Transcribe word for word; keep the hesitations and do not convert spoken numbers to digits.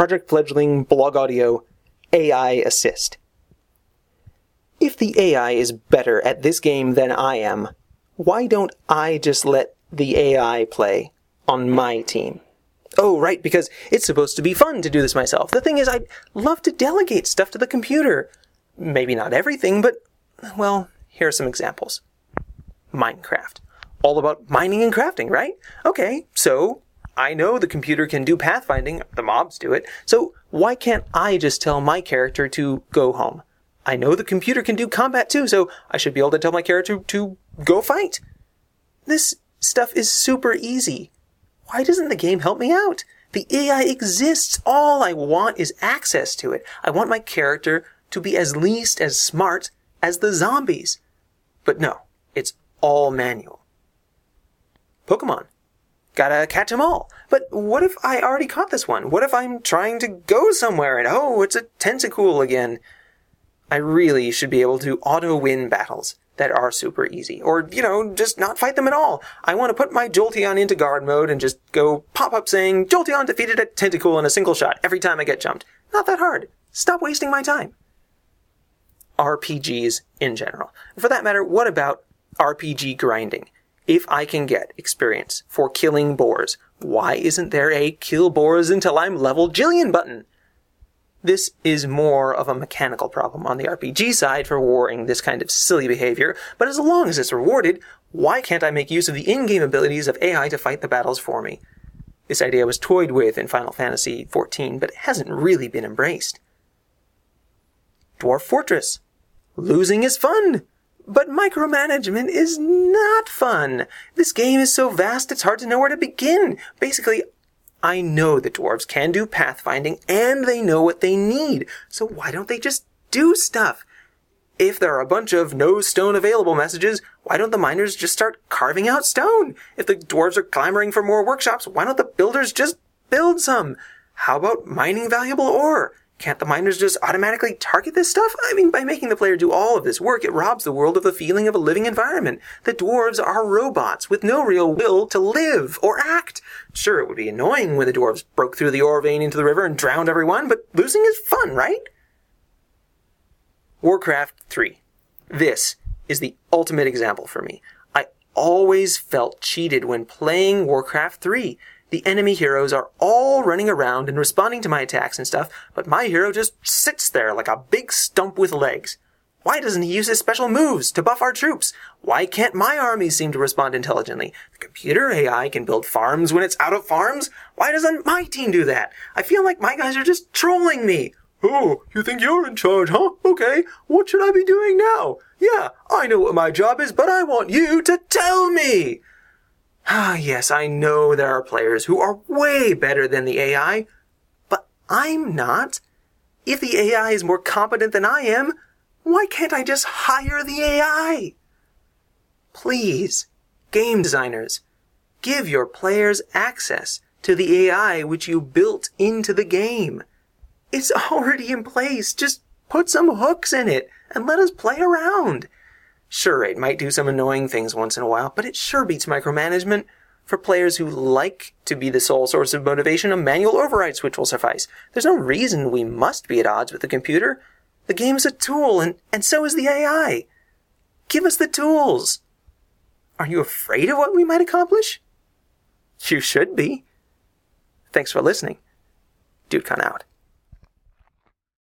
Project Fledgling Blog Audio A I Assist. If the A I is better at this game than I am, why don't I just let the A I play on my team? Oh, right, because it's supposed to be fun to do this myself. The thing is, I'd love to delegate stuff to the computer. Maybe not everything, but, well, here are some examples. Minecraft. All about mining and crafting, right? Okay, so I know the computer can do pathfinding, the mobs do it, so why can't I just tell my character to go home? I know the computer can do combat too, so I should be able to tell my character to go fight. This stuff is super easy. Why doesn't the game help me out? The A I exists. All I want is access to it. I want my character to be as least as smart as the zombies. But no, it's all manual. Pokemon. Gotta catch them all. But what if I already caught this one? What if I'm trying to go somewhere and oh, it's a Tentacool again? I really should be able to auto-win battles that are super easy. Or, you know, just not fight them at all. I want to put my Jolteon into guard mode and just go pop up saying, Jolteon defeated a Tentacool in a single shot every time I get jumped. Not that hard. Stop wasting my time. R P Gs in general. For that matter, what about R P G grinding? If I can get experience for killing boars, why isn't there a kill boars until I'm level Jillian button? This is more of a mechanical problem on the R P G side for rewarding this kind of silly behavior, but as long as it's rewarded, why can't I make use of the in-game abilities of A I to fight the battles for me? This idea was toyed with in Final Fantasy fourteen, but it hasn't really been embraced. Dwarf Fortress. Losing is fun, but micromanagement is not fun. This game is so vast it's hard to know where to begin. Basically, I know the dwarves can do pathfinding, and they know what they need, so why don't they just do stuff? If there are a bunch of no stone available messages, why don't the miners just start carving out stone? If the dwarves are clamoring for more workshops, why don't the builders just build some? How about mining valuable ore? Can't the miners just automatically target this stuff? I mean, by making the player do all of this work, it robs the world of the feeling of a living environment. The dwarves are robots with no real will to live or act. Sure, it would be annoying when the dwarves broke through the ore vein into the river and drowned everyone, but losing is fun, right? Warcraft three. This is the ultimate example for me. I always felt cheated when playing Warcraft three. The enemy heroes are all running around and responding to my attacks and stuff, but my hero just sits there like a big stump with legs. Why doesn't he use his special moves to buff our troops? Why can't my armies seem to respond intelligently? The computer A I can build farms when it's out of farms. Why doesn't my team do that? I feel like my guys are just trolling me. Oh, you think you're in charge, huh? Okay, what should I be doing now? Yeah, I know what my job is, but I want you to tell me. Ah, yes, I know there are players who are way better than the A I, but I'm not. If the A I is more competent than I am, why can't I just hire the A I? Please, game designers, give your players access to the A I which you built into the game. It's already in place. Just put some hooks in it and let us play around. Sure, it might do some annoying things once in a while, but it sure beats micromanagement. For players who like to be the sole source of motivation, a manual override switch will suffice. There's no reason we must be at odds with the computer. The game is a tool, and, and so is the A I. Give us the tools. Are you afraid of what we might accomplish? You should be. Thanks for listening. DudeCon out.